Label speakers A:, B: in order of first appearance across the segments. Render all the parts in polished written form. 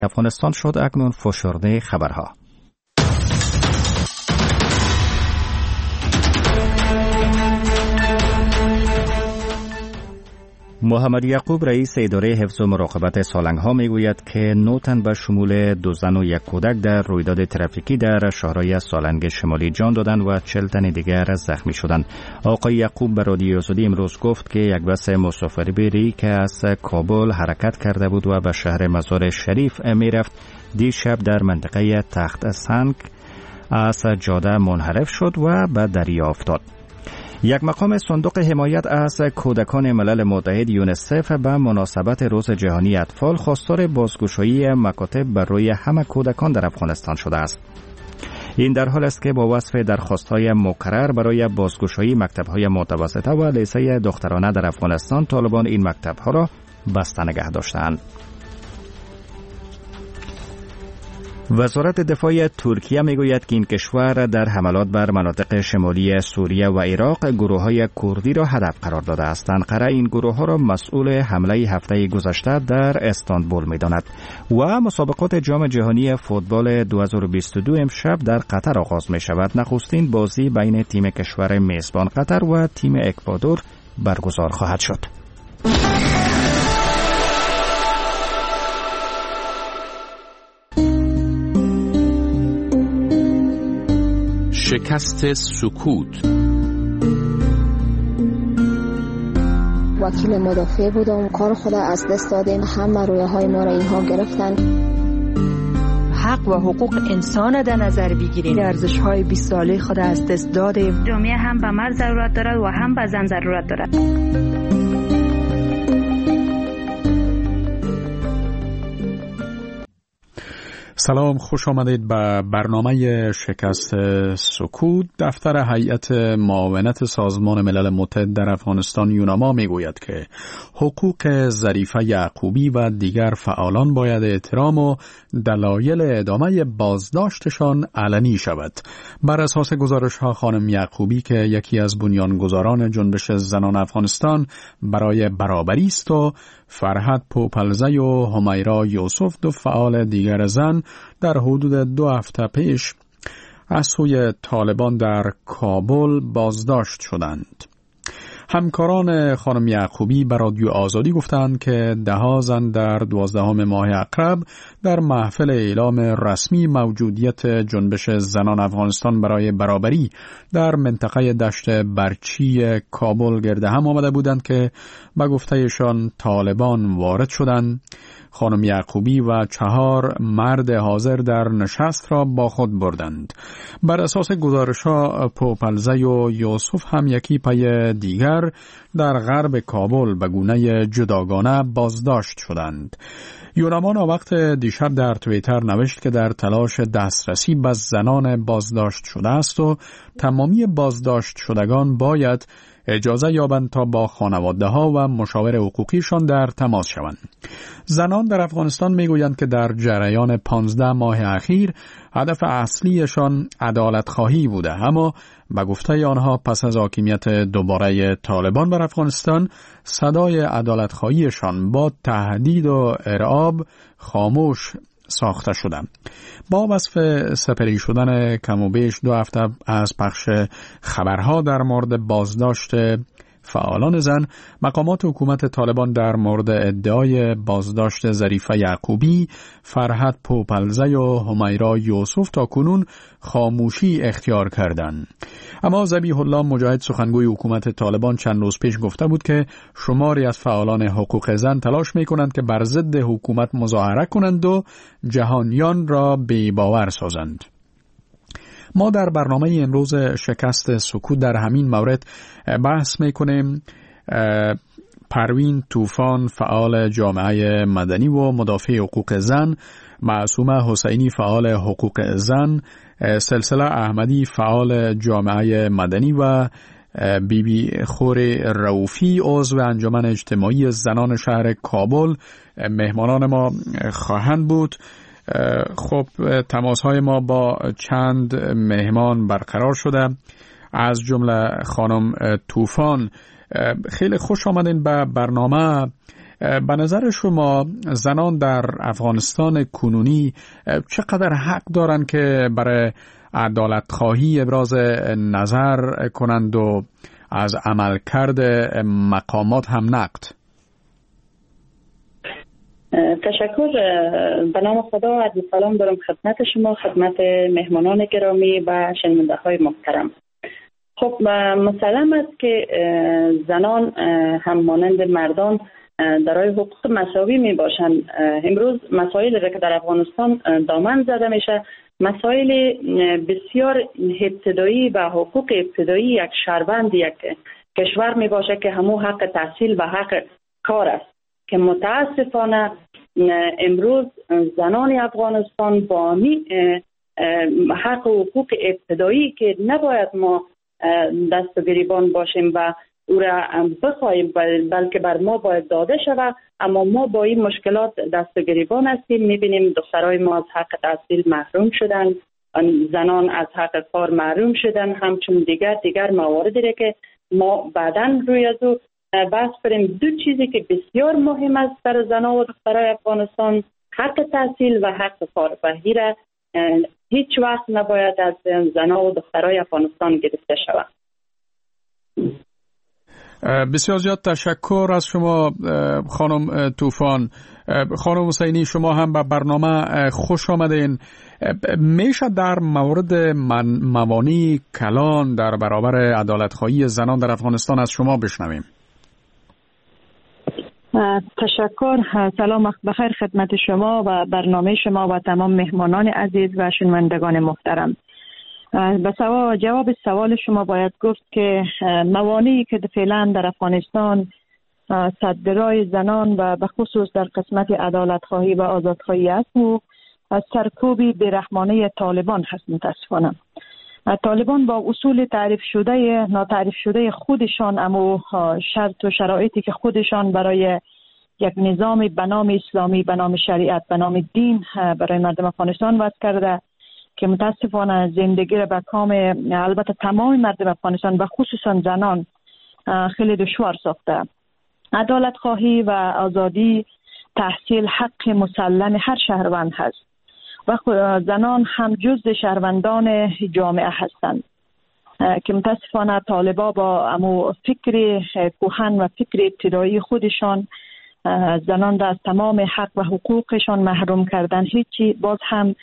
A: افغانستان شد اکنون فشرده خبرها. محمد یعقوب رئیس اداره حفظ و مراقبت سالنگ‌ها میگوید که 9 تن به شمول 2 زن و 1 کودک در رویداد ترافیکی در شهرهای سالنگ شمالی جان دادند و 40 تن دیگر زخمی شدند. آقای یعقوب به رادیو آزادی امروز گفت که یک بس مسافربری که از کابل حرکت کرده بود و به شهر مزار شریف میرفت دیشب در منطقه تخت سنگ از جاده منحرف شد و به دریا افتاد. یک مقام صندوق حمایت از کودکان ملل متحد یونیسف به مناسبت روز جهانی اطفال خواستار بازگشایی مکاتب بر روی همه کودکان در افغانستان شده است. این در حال است که با وصف درخواست‌های مکرر برای بازگشایی مکتب‌های متوسطه و لیسه دخترانه در افغانستان، طالبان این مکتب‌ها را بسته نگه داشتند. وزارت دفاع ترکیه میگوید که این کشور در حملات بر مناطق شمالی سوریه و عراق گروه‌های کردی را هدف قرار داده است. انقره این گروه‌ها را مسئول حمله هفته گذشته در استانبول می‌داند. و مسابقات جام جهانی فوتبال 2022 امشب در قطر آغاز می‌شود. نخستین بازی بین تیم کشور میزبان قطر و تیم اکوادور برگزار خواهد شد.
B: شکست سکوت.
C: وکیل مدافع بودم، کار خود از دست دادیم، همه رویاهای ما را اینها گرفتن.
D: حق و حقوق انسان در نظر بگیریم، ارزش‌های 20 ساله خود از دست دادیم.
E: جامعه هم به مرد ضرورت دارد و هم به زن ضرورت دارد.
F: سلام، خوش آمدید به برنامه شکست سکوت. دفتر هیئت معاونت سازمان ملل متحد در افغانستان یوناما میگوید که حقوق ظریفه یعقوبی و دیگر فعالان باید احترام و دلایل ادامه بازداشتشان علنی شود. بر اساس گزارش‌ها خانم یعقوبی که یکی از بنیانگذاران جنبش زنان افغانستان برای برابری است و فرهد پوپلزی و همیرا یوسف، 2 فعال دیگر زن، در حدود 2 هفته پیش از سوی طالبان در کابل بازداشت شدند. همکاران خانم یعقوبی به رادیو آزادی گفتند که 10 زن در 12 ماه اقرب در محفل اعلام رسمی موجودیت جنبش زنان افغانستان برای برابری در منطقه دشت برچی کابل گرد هم آمده بودند که به گفتهشان طالبان وارد شدند. خانم یعقوبی و 4 مرد حاضر در نشست را با خود بردند. بر اساس گزارش‌ها پوپلزی و یوسف هم یکی پی دیگر در غرب کابل به گونه جداگانه بازداشت شدند. یوناما وقت دیشب در توییتر نوشت که در تلاش دسترسی به زنان بازداشت شده است و تمامی بازداشت شدگان باید اجازه یابند تا با خانواده‌ها و مشاور حقوقیشان در تماس شوند. زنان در افغانستان میگویند که در جریان 15 ماه اخیر هدف اصلیشان عدالت خواهی بوده، اما به گفته آنها پس از حاکمیت دوباره طالبان بر افغانستان صدای عدالت خواهیشان با تهدید و ارعاب خاموش ساخته شده. با وصف سپری شدن کم و بیش 2 هفته از پخش خبرها در مورد بازداشت فعالان زن، مقامات حکومت طالبان در مورد ادعای بازداشت ظریفه یعقوبی، فرهد پوپلزی و همیرا یوسف تاکنون خاموشی اختیار کردند. اما ذبیح الله مجاهد، سخنگوی حکومت طالبان، چند روز پیش گفته بود که شماری از فعالان حقوق زن تلاش می‌کنند که بر ضد حکومت مظاهره کنند و جهانیان را بی‌باور سازند. ما در برنامه امروز شکست سکوت در همین مورد بحث میکنیم. پروین طوفان، فعال جامعه مدنی و مدافع حقوق زن، معصومه حسینی، فعال حقوق زن، سلسله احمدی، فعال جامعه مدنی و بیبی خور رؤوفی، عضو انجمن اجتماعی زنان شهر کابل مهمانان ما خواهند بود. خب تماس‌های ما با چند مهمان برقرار شده، از جمله خانم طوفان. خیلی خوش آمدین به برنامه. به نظر شما زنان در افغانستان کنونی چقدر حق دارند که برای عدالت خواهی ابراز نظر کنند و از عملکرد مقامات هم نقد؟
B: تشکر. به نام خدا عرض سلام دارم خدمت شما، خدمت مهمانان گرامی و شنونده های محترم. خب مسلم است که زنان هم مانند مردان درای حقوق مساوی می باشند. امروز مسائلی را که در افغانستان دامن زده میشه مسائل بسیار ابتدایی و حقوق ابتدایی یک شهروند یک کشور می باشه که همو حق تحصیل و حق کار است که متاسفانه امروز زنان افغانستان با حق و حقوق ابتدایی که نباید ما دست و گریبان باشیم و او را بخواهیم بلکه بر ما باید داده شود، اما ما با این مشکلات دست و گریبان هستیم. میبینیم دخترای ما از حق تحصیل محروم شدن، زنان از حق کار محروم شدن، همچون دیگر مواردی را که ما بعداً روی از او بحث بریم. دو چیزی که بسیار مهم است در زنان و دخترای افغانستان، حق تحصیل و حق کار، و هیره هیچ وقت نباید از زنان و دخترای افغانستان گرفته شود.
F: بسیار زیاد تشکر از شما خانم طوفان. خانم حسینی، شما هم به برنامه خوش آمدین. میشه در مورد موانع کلان در برابر عدالت خواهی زنان در افغانستان از شما بشنویم؟
D: تشکر. سلام بخیر خدمت شما و برنامه شما و تمام مهمانان عزیز و شنوندگان محترم. به جواب سوال شما باید گفت که موانعی که فعلا در افغانستان صدرای زنان و به خصوص در قسمت عدالت خواهی و آزاد خواهی است و سرکوبی بیرحمانه طالبان هست. متاسفانه طالبان با اصول تعریف شده ناتعریف شده خودشان، اما شرط و شرایطی که خودشان برای یک نظام به نام اسلامی، به نام شریعت، به نام دین برای مردم افغانستان وضع کرده که متاسفانه زندگی را به کام البته تمام مردم افغانستان و خصوصا زنان خیلی دشوار ساخته. عدالت خواهی و آزادی تحصیل حق مسلم هر شهروند هست و زنان هم جزء شهروندان جامعه هستند که متاسفانه طالبا با امو فکر کهن و فکر ابتدایی خودشان زنان را از تمام حق و حقوقشان محروم کردن. هیچی باز هم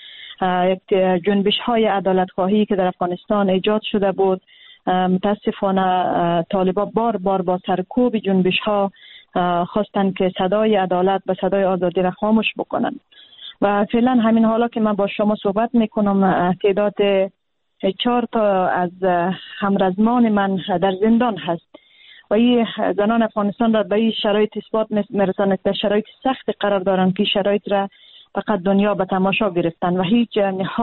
D: جنبش های عدالت خواهی که در افغانستان ایجاد شده بود، متاسفانه طالبا بار بار با سرکوب جنبش ها خواستن که صدای عدالت و صدای آزادی را خاموش بکنن و فعلا همین حالا که من با شما صحبت میکنم تعداد 4 تا از همرزمان من در زندان هست و این زنان افغانستان را به این شرایط اثبات میرساند که شرایط سخت قرار دارند که شرایط را فقط دنیا به تماشا گرفتن و هیچ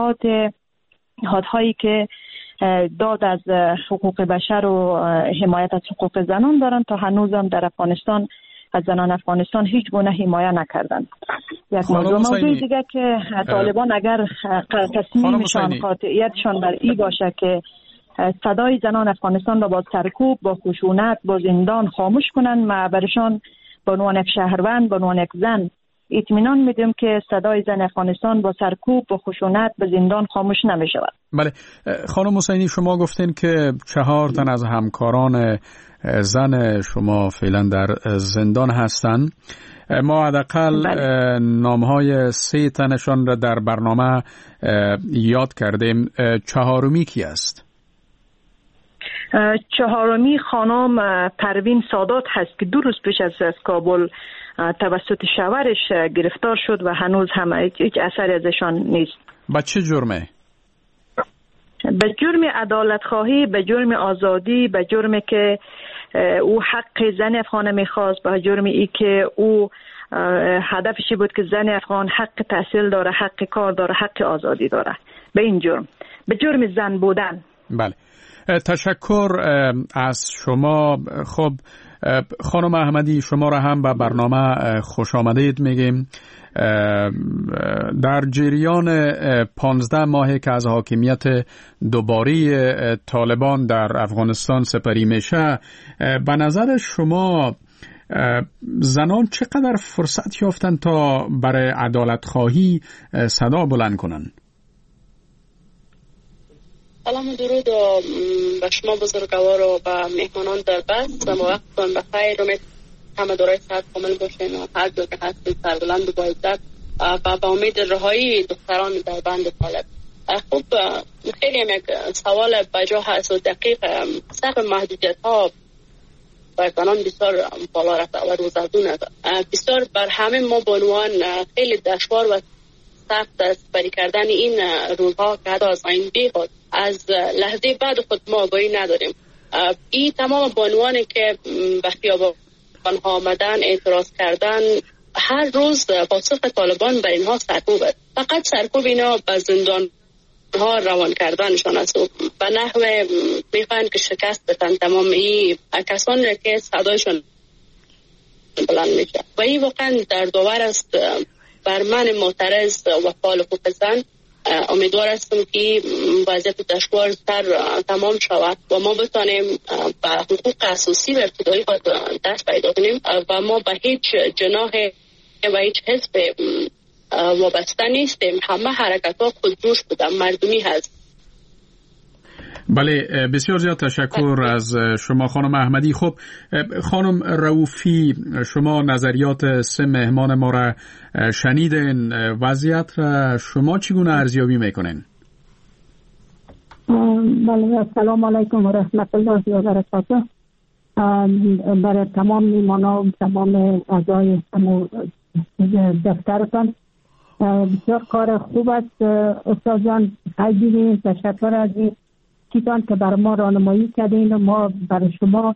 D: نهادهایی که داد از حقوق بشر و حمایت از حقوق زنان دارند تا هنوزم در افغانستان از زنان افغانستان هیچ گونه حمایت نکردند. یک موضوع دیگه که طالبان اگر تصمیمشان قاطعیتشان بر این باشه که صدای زنان افغانستان را با سرکوب، با خشونت، با زندان خاموش کنند، ما برشان به عنوان یک شهروند، به عنوان یک زن اطمینان میدیم که صدای زن افغانستان با سرکوب، با خشونت، به زندان خاموش نمیشود.
F: بله خانم حسینی، شما گفتین که 4 تن از همکاران زن شما فعلا در زندان هستند. ما حداقل نامهای 3 تنشان را در برنامه یاد کردیم. 4می کی است؟
D: 4می خانم پروین سادات هست که 2 روز پیش از کابل توسط شوهرش گرفتار شد و هنوز هم هیچ اثری ازشان نیست.
F: با چه جرمه؟
D: به جرم عدالت خواهی، به جرم آزادی، به جرمی که او حق زن افغان میخواست، به جرم ای که او هدفشی بود که زن افغان حق تحصیل داره، حق کار داره، حق آزادی داره. به این جرم، به جرم زن بودن.
F: بله تشکر از شما. خب خانم احمدی، شما را هم به برنامه خوش آمدید میگیم. در جریان 15 ماهی که از حاکمیت دوباره طالبان در افغانستان سپری میشه، به نظر شما زنان چقدر فرصت یافتن تا برای عدالت خواهی صدا بلند کنن؟
G: سلام و درود به شما بزرگوار و به مهمانان در بس. وقتتان بخیر. امید همه دارای صحت کامل باشین و هر جا که هستید سربلند و با عزت و به امید رهایی دختران در بند طالب. خب خیلی یک سوال بجا هست و دقیق. سقف محدودیت ها بر زنان بسیار بالا رفته و روزافزون است. بسیار بر همه ما به عنوان خیلی دشوار و سخت است بری کردن این روزها که حتی از آیین بیخود از لحظه بعد خود ما آگاهی نداریم. این تمام به عنوانی که به خیابان ها آمدن، اعتراض کردن، هر روز پاسخ طالبان بر اینها سرکوب است. فقط سرکوب اینا به زندان ها روان کردنشان است و به نحوه میخواهند که شکست بدن تمام این کسانی که صدایشان بلند میشه و این واقعا دردآور است. بر من معترض و فعال حقوق زن امیدوار هستم که وضعیت دشوارتر تمام شود و ما بتانیم به حقوق اساسی و ابتدایی خود دست پیدا کنیم و ما به هیچ جناح و هیچ حزب وابسته نیستیم. همه حرکت ها خودجوش بودن، مردمی هست.
F: بله، بسیار زیاد تشکر از شما خانم احمدی. خب خانم رؤوفی، شما نظریات سه مهمان ما را شنیدین. وضعیت را شما چگونه ارزیابی میکنین؟
H: بله، السلام علیکم و رحمت الله و برکاته. برای تمام میهمانان و تمام اعضای دفترتان بسیار کار خوب است. استاد جان خیلی تشکر از این چیزان که بر ما راهنمایی کردین و ما برای شما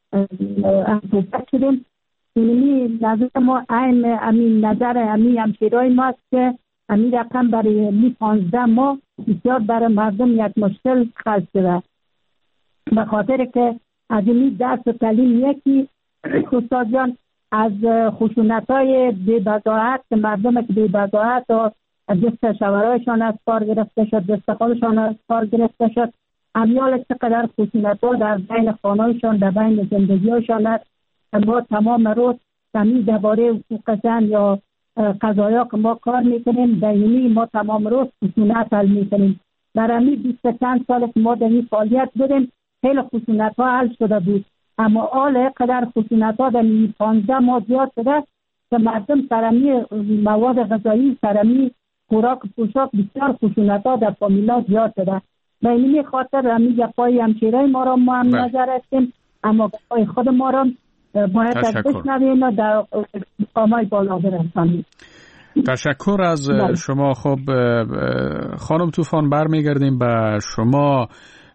H: صحبت شدیم. اینی نظر ما عین امین نظر امین همشیرای ما است که امین رقم برای 15 ماه بسیار برای مردم یک مشکل خلق شده، به خاطر که از این درس و تعلیم یکی استاد جان از خشونت‌های بی‌بضاعت مردم که بی‌بضاعت و دست شوهرایشان از کار گرفته شد، دست خودشان از کار گرفته شد، امیال چقدر خشونت‌ها در بین خانه‌شان در بین زندگی‌هاشان است. ما تمام روز همین درباره حقوق زن یا قضایا که ما کار میکنیم دائمی ما تمام روز خشونت حل میکنیم. در همین 20 چند سال که ما در این فعالیت بودیم خیلی خشونت‌ها حل شده بود، اما حال قدر خشونت‌ها در 15 ماه زیاد شده که مردم سرمی مواد غذایی، سرمی خوراک پوشاک بسیار خشونت‌ها در فامیلا زیاد شده. به این خاطر همین گپای همشیرای ما را ما هم نظر هستیم، اما گپای خود ما را باید از بشنویم و در مقامای بالا برسانیم.
F: تشکر از شما. خب خانم طوفان برمیگردیم به شما.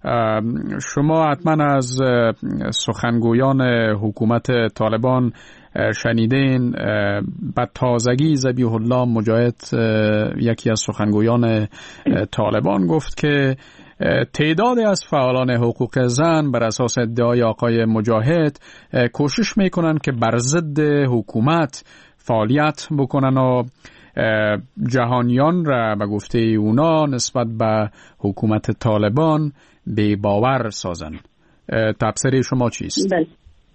F: شما حتما از سخنگویان حکومت طالبان شنیدین. به تازگی ذبیح الله مجاهد یکی از سخنگویان طالبان گفت که تعدادی از فعالان حقوق زن بر اساس ادعای آقای مجاهد کوشش میکنن که بر ضد حکومت فعالیت بکنن و جهانیان را به گفته اونا نسبت به حکومت طالبان بی باور سازن. تفسیر شما چیست؟
B: بله.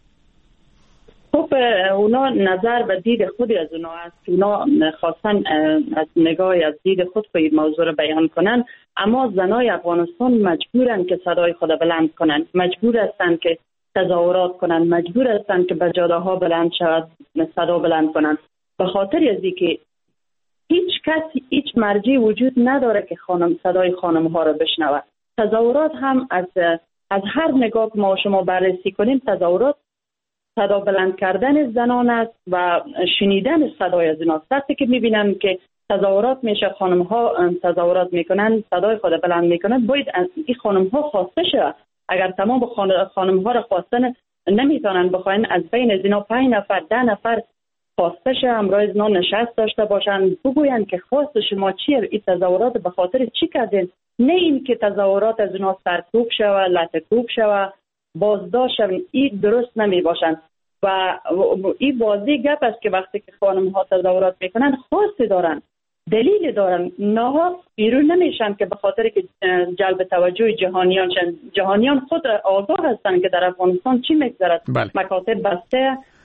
B: خب اونا نظر و دید خودی از اونا است. اونا خواستن از نگاه از دید خود به این موضوع را بیان کنن، اما زنای افغانستان مجبورن که صدای خود بلند کنن، مجبور هستن که تظاهرات کنن، مجبور هستن که به جاده‌ها بلند شود، صدا بلند کنن، به خاطر از اینکه هیچ کس، هیچ مرجعی وجود نداره که صدای خانم ها را بشنوه. تظاهرات هم از هر نگاه که ما شما بررسی کنیم، تظاهرات صدا بلند کردن زنان است و شنیدن صدای از ایناست. وقتی که میبینن که تظاهرات میشه، خانم ها تظاهرات میکنن، صدای خود بلند میکنن، باید از این خانم ها خواسته شود. اگر تمام خانم ها را خواستن نمیتونن بخواین، از بین از اینا 5 نفر 10 نفر خواسته شه، همراه از اینا نشست داشته باشن، بگوین که خواست شما چیه، این تظاهرات به خاطر چی کردین؟ نه این که تظاهرات از اینا سرکوب شوه، لطکوب شوه، بازداشت شوه. این درست نمی باشن و این واضح گپ است که وقتی که خانم ها تظاهرات میکنن خواسته دارن، دلیل دارن، نه بیرون نمیشن که به خاطر که جلب توجه جهانیان شن. جهانیان خود آگاه هستن که در افغانستان چی میگذرد.
F: بله.
B: مکاتب بسته،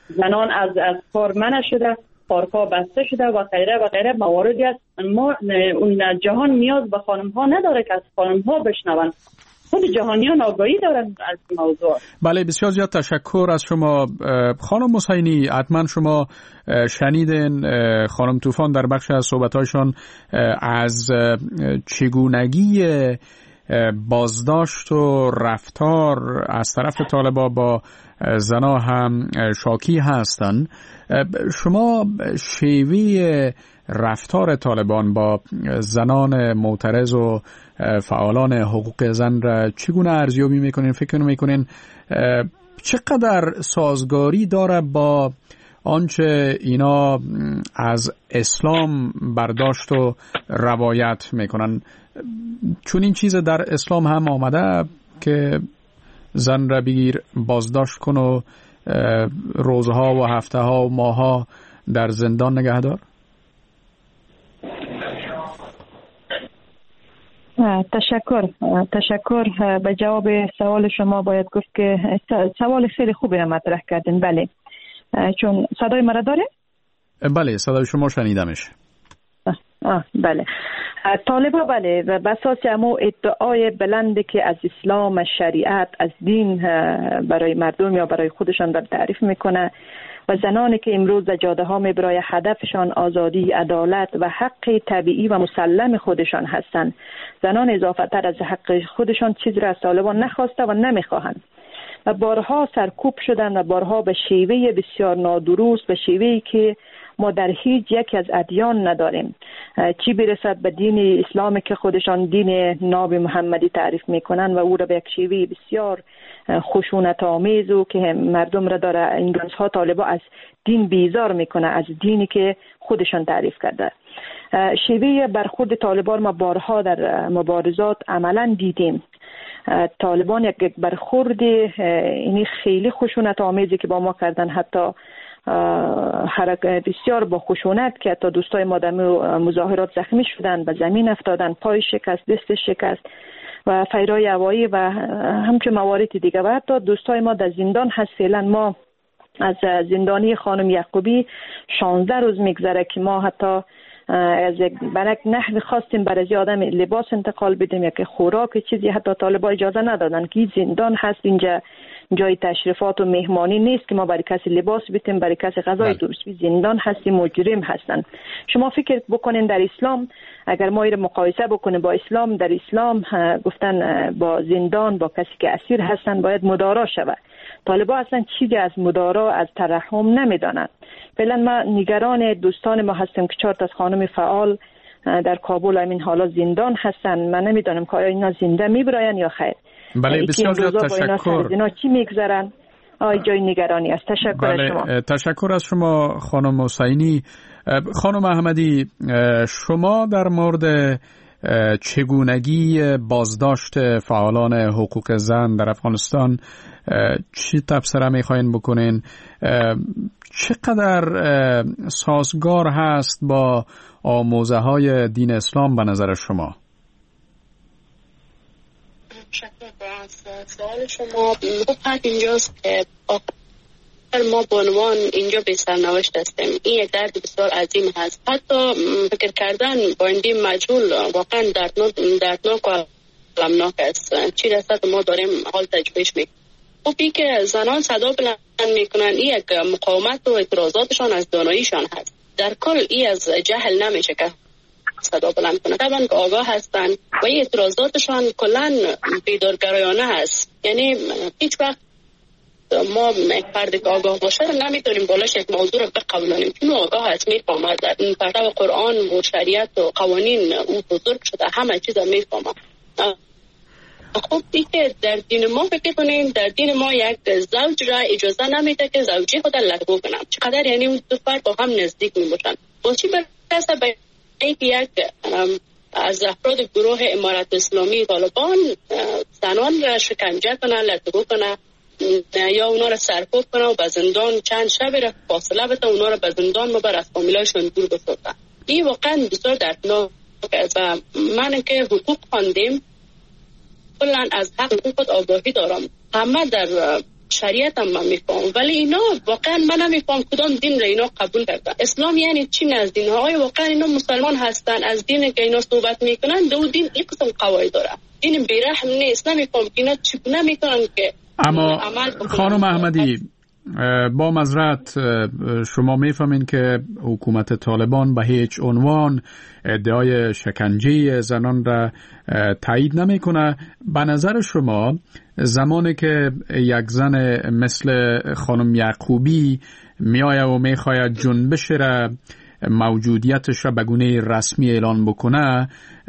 B: زنان از کار منع شده، پارک‌ها بسته شده و غیره و غیره مواردی است. ما اون جهان نیاز به خانم‌ها نداره که از خانم‌ها بشنون، خود جهانیان آگاهی دارن از موضوع.
F: بله، بسیار زیاد تشکر از شما خانم حسینی. حتما شما شنیدین خانم طوفان در بخش از صحبت‌هایشان از چگونگی بازداشت و رفتار از طرف طالبا با زنا هم شاکی هستند. شما شیوه رفتار طالبان با زنان معترض و فعالان حقوق زن را چگونه ارزیابی میکنین؟ فکر میکنین چقدر سازگاری داره با آنچه اینا از اسلام برداشت و روایت میکنن؟ چون این چیز در اسلام هم آمده که زن را بگیر بازداشت کن و روزها و هفته ها و ماها در زندان نگه دار.
D: تشکر. به جواب سوال شما باید گفت که سوال خیلی خوبی را مطرح کردین. بله، چون صدای مرا داره؟
F: بله، صدای شما شنیدمش.
D: بله، طالبا بله و بساس همو ادعای بلندی که از اسلام، از شریعت، از دین برای مردم یا برای خودشان در تعریف میکنه و زنانی که امروز در جاده ها برای هدفشان آزادی، عدالت و حق طبیعی و مسلم خودشان هستند. زنان اضافه تر از حق خودشان چیز را از طالبان نخواسته و نمیخواهند و بارها سرکوب شدند و بارها به شیوه بسیار نادرست، به شیوهی که ما در هیچ یک از ادیان نداریم، چی برسد به دین اسلام که خودشان دین ناب محمدی تعریف میکنن و او را به یک شیوه بسیار خشونت آمیز و که مردم را داره این روزها طالبا از دین بیزار میکنه، از دینی که خودشان تعریف کرده. شیوه برخورد طالبان ما بارها در مبارزات عملا دیدیم. طالبان یک برخورد اینی خیلی خشونت آمیزی که با ما کردن، حتی بسیار با خشونت که حتی دوستای ما در مظاهرات زخمی شدن، به زمین افتادن، پای شکست، دست شکست و فیرای هوایی و همچون موارد دیگه. و حتی دوستای ما در زندان هست. فعلا ما از زندانی خانم یعقوبی 16 روز میگذره که ما حتی از یک نحوی خواستیم برای آدم لباس انتقال بدیم یا که خوراک چیزی، حتی طالبا اجازه ندادن که زندان هست، اینجا جای تشریفات و مهمانی نیست که ما برای کسی لباس بدیم، برای کسی غذای درست. زندان هستی، مجرم هستن. شما فکر بکنین در اسلام اگر ما این مقایسه بکنیم با اسلام، در اسلام گفتن با زندان، با کسی که اسیر هستن باید مدارا شود. طالبا اصلا چیزی از مدارا، از ترحم نمیدانند. فعلا ما نگران دوستان ما هستیم که 4 تا از خانم فعال در کابل همین حالا زندان هستن. من نمیدانم که آیا اینا زنده میبراین یا خیر.
F: بله، بسیار زیاد تشکر.
D: اینا چی میگذرن؟ جای نگرانی است. تشکر از شما.
F: تشکر از شما خانم حسینی. خانم احمدی، شما در مورد چگونگی بازداشت فعالان حقوق زن در افغانستان چی تبصره میخواین بکنین؟ چقدر سازگار هست با آموزه های دین اسلام به نظر شما؟
G: سوال شما خوب اینجاست که ما به عنوان اینجا به سرنوشت هستیم. این یک درد بسیار عظیم هست. حتی فکر کردن با این مجهول واقعا دردناک و المناک است. چی رسد ما داریم حال تجربهش میکنیم. خب این که زنان صدا بلند میکنن، این یک مقاومت و اعتراضاتشان از داناییشان هست. در کل این از جهل نمیشه که صدا بلند کنه. طبعا که آگاه هستن و این اعتراضاتشان کلن بیدارگرایانه هست. یعنی هیچ وقت ما فرد که آگاه باشه نمیتونیم بالاش یک موضوع رو بقبولانیم، چون آگاه هست، میفهمه در این پرتو قرآن و شریعت و قوانین او بزرگ شده، همه چیز رو میفهمه. خب دیگه در دین ما فکر کنیم، در دین ما یک زوج را اجازه نمیده که زوجی خود لغو کنه. چقدر یعنی اون دو فرد با هم نزدیک میباشن. با چی برسه به اینکه یک از افراد گروه امارت اسلامی طالبان زنان را شکنجه کنه، لغو کنه یا اونا را سرکوب کنه و به زندان چند شب را فاصله بده، اونا را به زندان ببر، از فامیلایشون دور بسازه. این واقعا بسیار دردناک است و من که حقوق خواندیم کلا از حق خود آگاهی دارم. همه در شریعت هم من میفهم، ولی اینا واقعا من نمیفهم کدام دین را اینا قبول کردن. اسلام یعنی چی از دین های؟ واقعا اینا مسلمان هستن، از دین که اینا صحبت میکنن دو دین این قسم قواعد داره، دین بیرحم نیست. نمیفهم اینا چگونه میکنن که
F: اما خانم احمدی با معذرت شما میفهمین که حکومت طالبان به هیچ عنوان ادعای شکنجه زنان را تایید نمیکنه. به نظر شما زمانی که یک زن مثل خانم یعقوبی میآید و میخواید جنبش را موجودیتش را به گونه رسمی اعلان بکنه،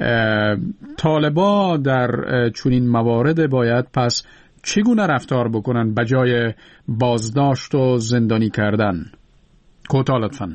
F: طالبا در چنین موارد باید پس چگونه رفتار بکنن به جای بازداشت و زندانی کردن؟ کوتاه لطفاً.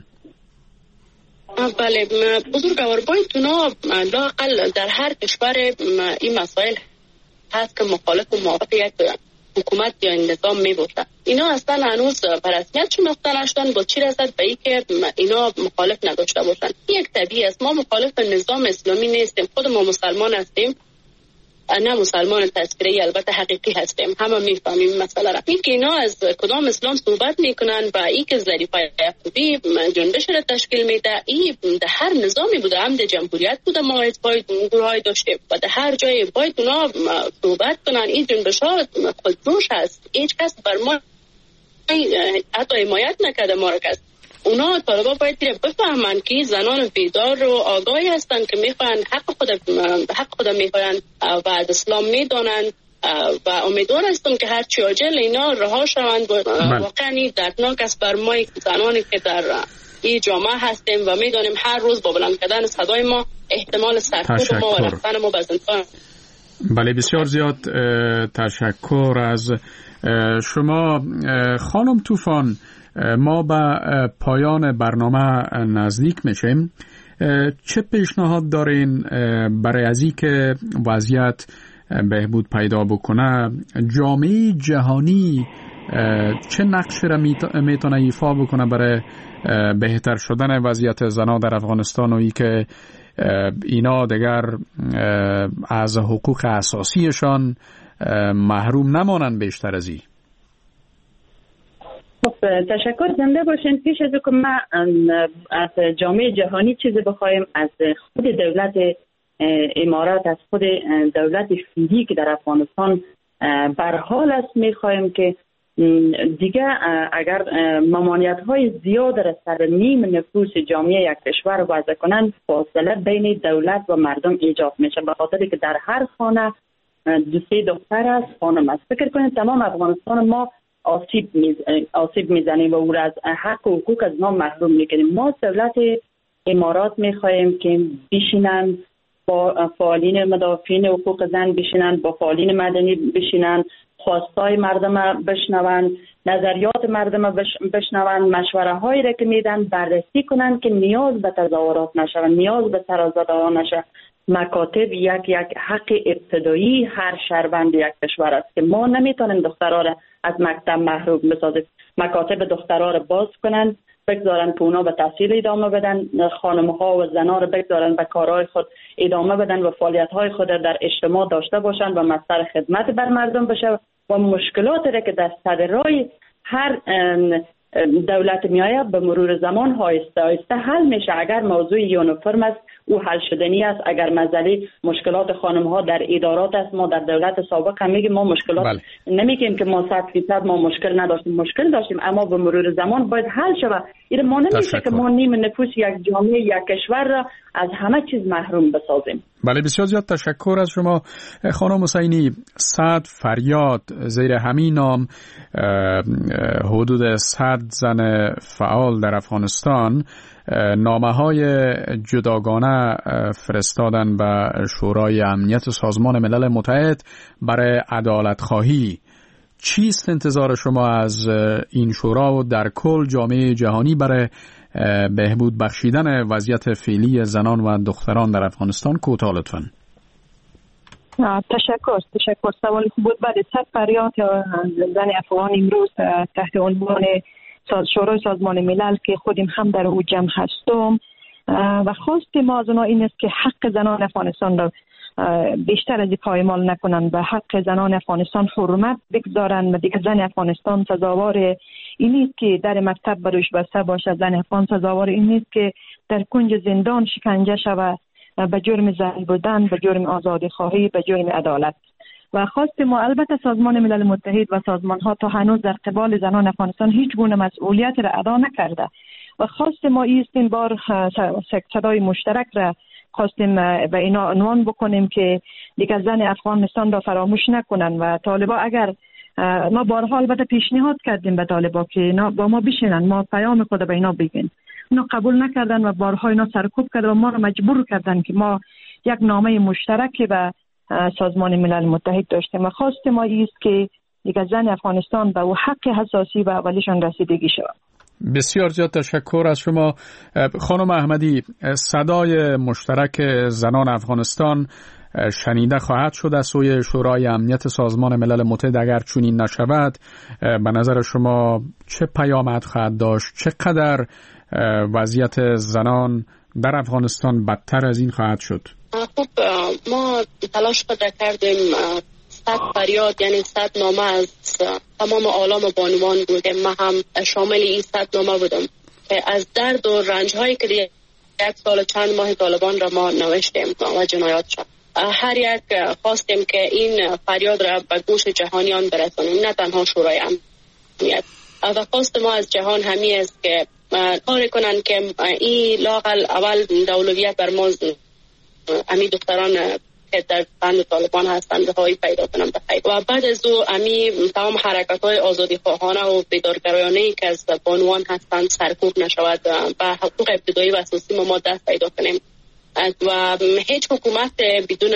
G: بله بزرگوار، باید اونا لااقل در هر کشور این مسائل هست که مخالف و موافق یک حکومت یا نظام می باشه. اینا اصلا هنوز به رسمیت شناخته نشدن. با چی رسد به این که اینا مخالف نداشته باشن؟ یک طبیعی است. ما مخالف نظام اسلامی نیستیم، خود ما مسلمان هستیم، نه مسلمان تذکری، البته حقیقی هستیم، همه میفهمیم مسئله را. این که اینا از کدام اسلام صحبت میکنن و این که ظریفه یعقوبی جنبش را تشکیل میده، این در هر نظامی بوده، هم در جمهوریت بوده، ما باید گروهای داشتیم و در هر جای باید اونا صحبت کنن. این جنبش ها خودجوش هست، هیچ کس بر ما حتی حمایت نکرده ما را. کس اونا طالبا باید بفهمن که زنان بیدار و آگاهی هستن که میخوان حق خود میخوان و از اسلام میدونن و امیدوار هستم که هر چی عاجل اینا رها شوند. واقعا دردناک است بر ما زنانی که در این جامعه هستیم و میدونیم هر روز با بلند کردن صدای ما احتمال سرکوب ما و رفتن ما به زندان.
F: بله بسیار زیاد تشکر از شما خانم طوفان. ما به پایان برنامه نزدیک میشیم. چه پیشنهاد دارین برای از این که وضعیت بهبود پیدا بکنه؟ جامعه جهانی چه نقشی را میتونه ایفا بکنه برای بهتر شدن وضعیت زنان در افغانستان و ای که اینا دیگر از حقوق اساسیشان محروم نمانند بیشتر از این؟
B: تشکر، زنده باشین. پیش از که ما از جامعه جهانی چیزی بخوایم، از خود دولت امارات، از خود دولت فعلی که در افغانستان برحال است، میخوایم که دیگه اگر ممانعت های زیاد را سر نیم نفوس جامعه یک کشور وضع کنند، فاصله بین دولت و مردم ایجاد میشه، به خاطر که در هر خانه 2-3 دختر است، خانم است. فکر کنید تمام افغانستان ما آسیب میزنیم و او را از حق و حقوق از ما محروم میکنیم. ما دولت امارات میخواهیم که بشینن با فعالین مدافعین حقوق زن، بشینن با فعالین مدنی، بشینن خواستای مردم بشنون، نظریات مردم بشنون، مشوره هایی را که میدن بررسی کنن که نیاز به تظاهرات نشون، نیاز به سرازده ها نشه. مکاتب یک حق ابتدایی هر شهروند یک کشور است که ما نمیتونیم دخترها را از مکتب محروم بسازیم. مکاتب دخترها را باز کنن، بگذارن که اونا به تحصیل ادامه بدن، خانم‌ها و زن‌ها را بگذارن به کارهای خود ادامه بدن و فعالیت‌های خود در اجتماع داشته باشن و مصدر خدمت بر مردم بشه و مشکلاتی را که در صدرای هر دولت میآید به مرور زمان آهسته آهسته حل میشه. اگر موضوع یونیفرم است او حل شدنی است. اگر مسئله مشکلات خانم ها در ادارات است، ما در دولت سابق هم میگیم ما مشکلات نمیگیم که ما 100% ما مشکل نداشتیم، مشکل داشتیم، اما به مرور زمان باید حل شود. این ما نمیشه که ما نیم نفوس یک جامعه یک کشور را از همه چیز محروم بسازیم.
F: بله بسیار زیاد تشکر از شما خانم حسینی. صد فریاد زیر همین نام حدود 100 زن فعال در افغانستان نامه‌های جداگانه فرستادن به شورای امنیت سازمان ملل متحد برای عدالت خواهی. چیست انتظار شما از این شورا و در کل جامعه جهانی برای بهبود بخشیدن وضعیت فعلی زنان و دختران در افغانستان؟ کوتاه لطفاً.
D: تشکر. سوالی بود. بعد 100 فریاد زن افغان امروز تحت عنوان شورای سازمان ملل که خودم هم در او جمع هستم و خواست ما از اونا این است که حق زنان افغانستان را بیشتر از این پایمال نکنن، به حق زنان افغانستان حرمت بگذارن و دیگه زن افغانستان سزاوار این نیست که در مکتب بروش بسته باشه. زن افغان سزاوار این نیست که در کنج زندان شکنجه شود به جرم زن بودن، به جرم آزادی خواهی، به جرم عدالت. و خواست ما البته سازمان ملل متحد و سازمان ها تا هنوز در قبال زنان افغانستان هیچ گونه مسئولیت را ادا نکرده و خواست ما است این بار صدای مشترک را خواستیم به اینا عنوان بکنیم که دیگه زن افغانستان را فراموش نکنن و طالبا اگر ما بارها البته پیشنهاد کردیم به طالبا که اینا با ما بشینن، ما پیام خود به اینا بگیم، اینا قبول نکردن و بارها اینا سرکوب کردن و ما را مجبور کردن که ما یک نامه مشترک به سازمان ملل متحد داشتیم و خواست ما است که دیگه زن افغانستان به او حق حساسی و اولیشان رسیدگی شود.
F: بسیار زیاد تشکر از شما خانم احمدی. صدای مشترک زنان افغانستان شنیده خواهد شد از سوی شورای امنیت سازمان ملل متحد. اگر چنین نشود به نظر شما چه پیامد خواهد داشت؟ چقدر وضعیت زنان در افغانستان بدتر از این خواهد شد؟
G: خب ما تلاش کردیم 100 فریاد یعنی 100 نامه از تمام عالم بانوان بودیم. ما هم شامل این 100 نامه بودم که از درد و رنج هایی که یک سال چند ماه طالبان را ما نوشتیم و جنایات شد. هر یک خواستیم که این فریاد را به گوش جهانیان برسانیم، نه تنها شورای امنیت. و خواست ما از جهان همی است که کار کنن که این لاقل اول دولویت بر ما امی دختران که در بند طالبان هستند رهایی پیدا کنم بخیر و بعد از او امی تمام حرکت های آزادی خواهانه و بیدارگرایانه که از بانوان هستند سرکوب نشود و حقوق ابتدایی و اساسی ما دست پیدا کنیم و هیچ حکومت بدون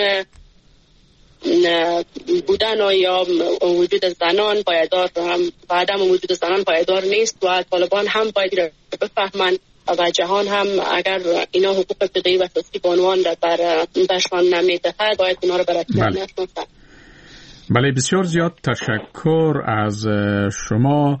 G: بودن یا وجود زنان پایدار و عدم وجود زنان پایدار نیست و طالبان هم باید بفهمند و جهان هم اگر اینا حقوق ابتدایی و اساسی بانوان را برشان نمیدهد باید اینا را برشان نشناسند.
F: بله بسیار زیاد تشکر از شما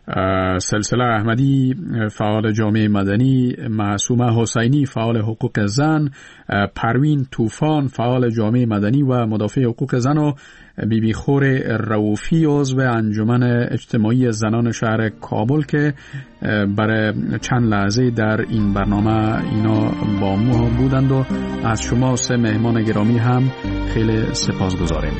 F: سلسله احمدی فعال جامعه مدنی، معصومه حسینی فعال حقوق زن، پروین طوفان فعال جامعه مدنی و مدافع حقوق زن و بیبی خور رؤوفی عضو انجمن اجتماعی زنان شهر کابل که برای چند لحظه در این برنامه اینا با ما بودند و از شما 3 مهمان گرامی هم خیلی سپاسگزاریم.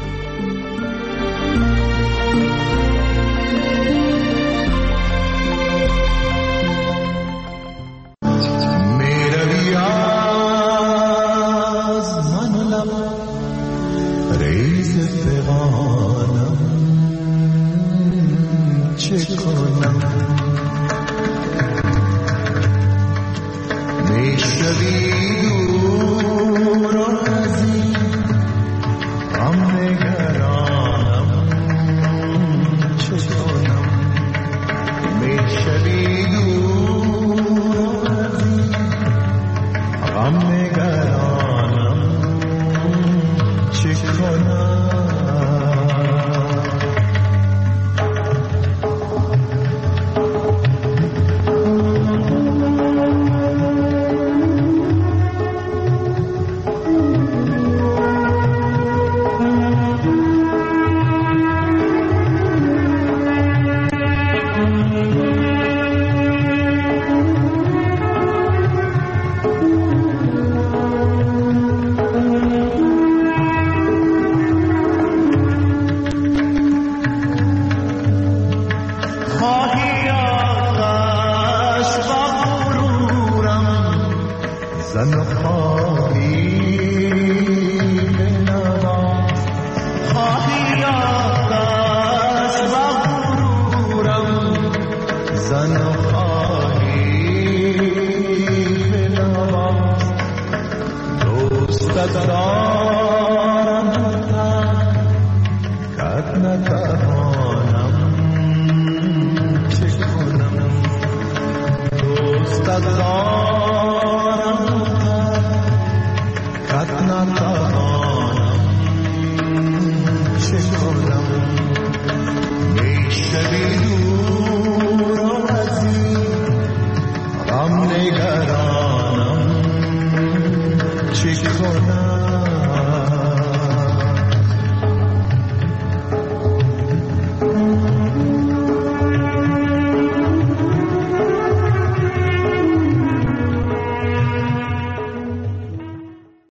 I: چه کنم